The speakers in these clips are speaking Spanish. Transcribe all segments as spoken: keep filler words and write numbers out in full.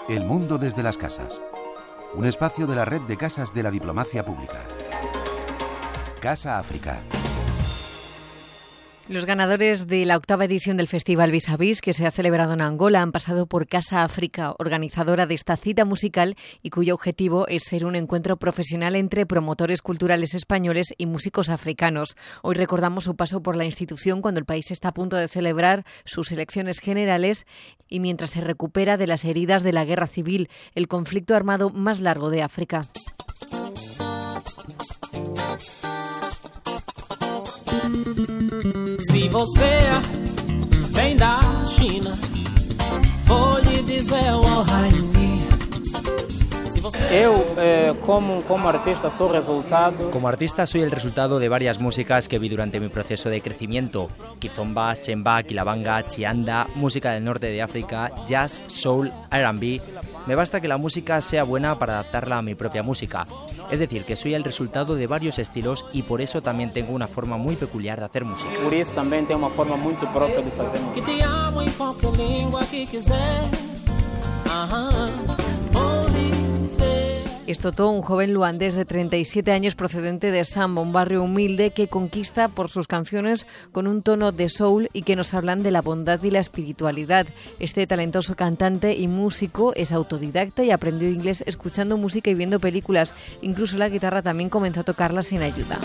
El mundo desde las casas. Un espacio de la red de casas de la diplomacia pública. Casa África. Los ganadores de la octava edición del Festival Vis a Vis, que se ha celebrado en Angola, han pasado por Casa África, organizadora de esta cita musical y cuyo objetivo es ser un encuentro profesional entre promotores culturales españoles y músicos africanos. Hoy recordamos su paso por la institución cuando el país está a punto de celebrar sus elecciones generales y mientras se recupera de las heridas de la guerra civil, el conflicto armado más largo de África. Se você vem da China, vou lhe dizer o Raini. Eu, eh, como, como artista, soy resultado... Como artista soy el resultado de varias músicas que vi durante mi proceso de crecimiento. Kizomba, Semba, Kilabanga, Chianda, música del norte de África, jazz, soul, R and B... Me basta que la música sea buena para adaptarla a mi propia música. Es decir, que soy el resultado de varios estilos y por eso también tengo una forma muy peculiar de hacer música. Por eso también tengo una forma muy propia de hacer música. Que te amo en cualquier lengua que quiser. Ajá. Es Toto, un joven luandés de treinta y siete años procedente de Samba, un barrio humilde que conquista por sus canciones con un tono de soul y que nos hablan de la bondad y la espiritualidad. Este talentoso cantante y músico es autodidacta y aprendió inglés escuchando música y viendo películas. Incluso la guitarra también comenzó a tocarla sin ayuda.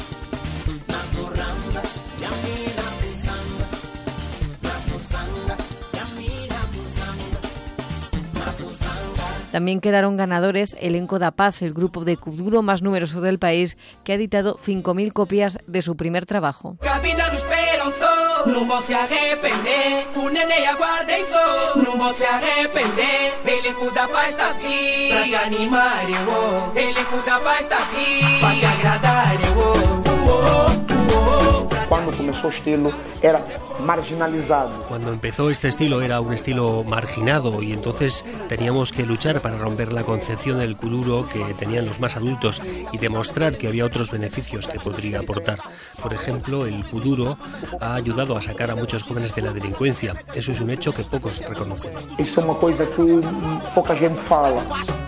También quedaron ganadores Elenco da Paz, el grupo de kuduro más numeroso del país, que ha editado cinco mil copias de su primer trabajo. Não vou se arrepender, o neném aguarda e sou. Não vou se arrepender, elenco da paz da vida. Pra te animar eu vou, elenco da paz da vida. Pra te agradar eu vou. Cuando comenzó el estilo era marginalizado. Cuando empezó este estilo era un estilo marginado y entonces teníamos que luchar para romper la concepción del kuduro que tenían los más adultos y demostrar que había otros beneficios que podría aportar. Por ejemplo, el kuduro ha ayudado a sacar a muchos jóvenes de la delincuencia. Eso es un hecho que pocos reconocen. Eso es una cosa que poca gente fala.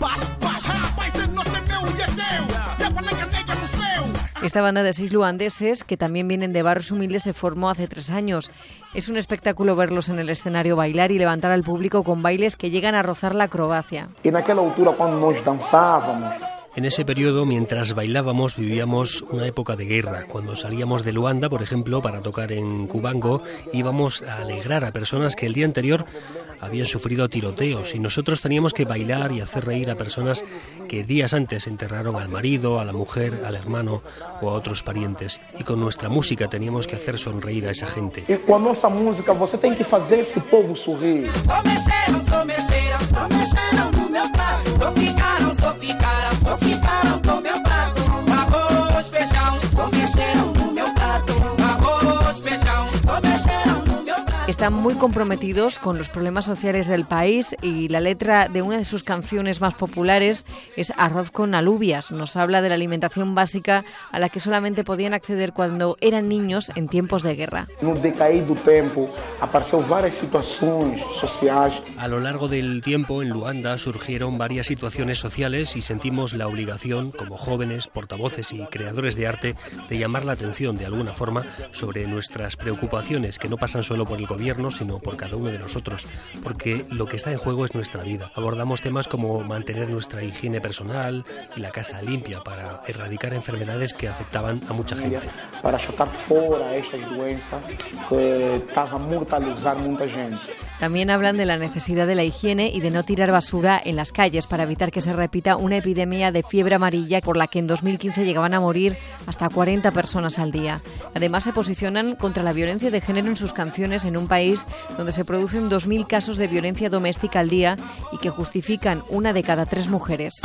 Esta banda de seis luandeses, que también vienen de barrios humildes, se formó hace tres años. Es un espectáculo verlos en el escenario bailar y levantar al público con bailes que llegan a rozar la acrobacia. Y en aquella altura, cuando nos danzábamos, en ese periodo, mientras bailábamos, vivíamos una época de guerra. Cuando salíamos de Luanda, por ejemplo, para tocar en Cubango, íbamos a alegrar a personas que el día anterior habían sufrido tiroteos y nosotros teníamos que bailar y hacer reír a personas que días antes enterraron al marido, a la mujer, al hermano o a otros parientes. Y con nuestra música teníamos que hacer sonreír a esa gente. Y con nuestra música, você tem que fazer esse povo sorrir. Só mexeram, só mexeram, só mexeram no meu prato. Só ficaram, só ficaram, só ficaram com meu prato. Arroz, feijão, só mexeram no meu prato. Arroz, feijão, só mexeram no meu prato. Están muy comprometidos con los problemas sociales del país y la letra de una de sus canciones más populares es Arroz con alubias. Nos habla de la alimentación básica a la que solamente podían acceder cuando eran niños en tiempos de guerra. No decair do tempo, apareceu varias situaciones sociales. A lo largo del tiempo en Luanda surgieron varias situaciones sociales y sentimos la obligación, como jóvenes, portavoces y creadores de arte, de llamar la atención de alguna forma sobre nuestras preocupaciones, que no pasan solo por el gobierno, sino por cada uno de nosotros, porque lo que está en juego es nuestra vida. Abordamos temas como mantener nuestra higiene personal y la casa limpia para erradicar enfermedades que afectaban a mucha gente. Para sacar fuera estas doenças que estaban mortalizando mucha gente. También hablan de la necesidad de la higiene y de no tirar basura en las calles para evitar que se repita una epidemia de fiebre amarilla por la que en dos mil quince llegaban a morir hasta cuarenta personas al día. Además, se posicionan contra la violencia de género en sus canciones en un país donde se producen dos mil casos de violencia doméstica al día y que justifican una de cada tres mujeres.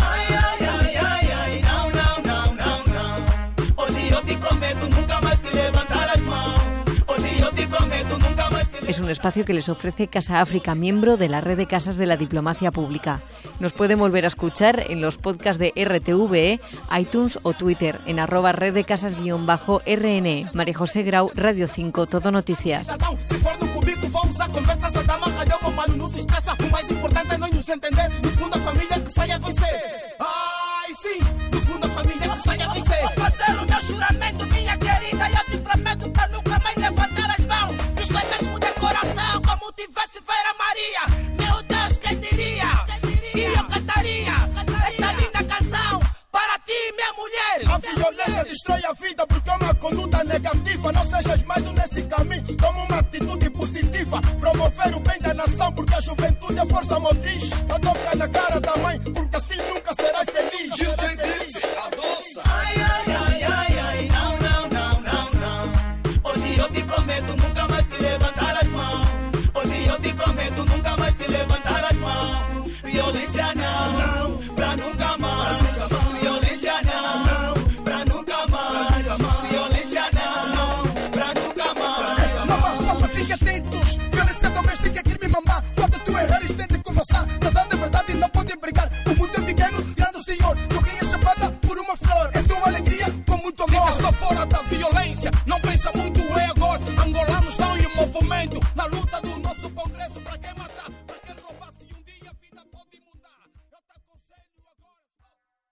Es un espacio que les ofrece Casa África, miembro de la red de casas de la diplomacia pública. Nos pueden volver a escuchar en los podcasts de R T V E, iTunes o Twitter, en arroba red de casas guión bajo R N E. María José Grau, Radio cinco, Todo Noticias. Vamos a conversar, essa dama, calhou, meu mano, não se estressa. O mais importante é nós nos entender. No fundo, destrói a vida porque é uma conduta negativa. Não sejas mais um nesse caminho, toma uma atitude positiva. Promover o bem da nação porque a juventude é força motriz. Não toca na cara da mãe porque assim nunca serás feliz. Gil tem gripe, a doça. Ai, ai, ai, ai, ai, não, não, não, não, não. Hoje eu te prometo nunca mais te levantar as mãos. Hoje eu te prometo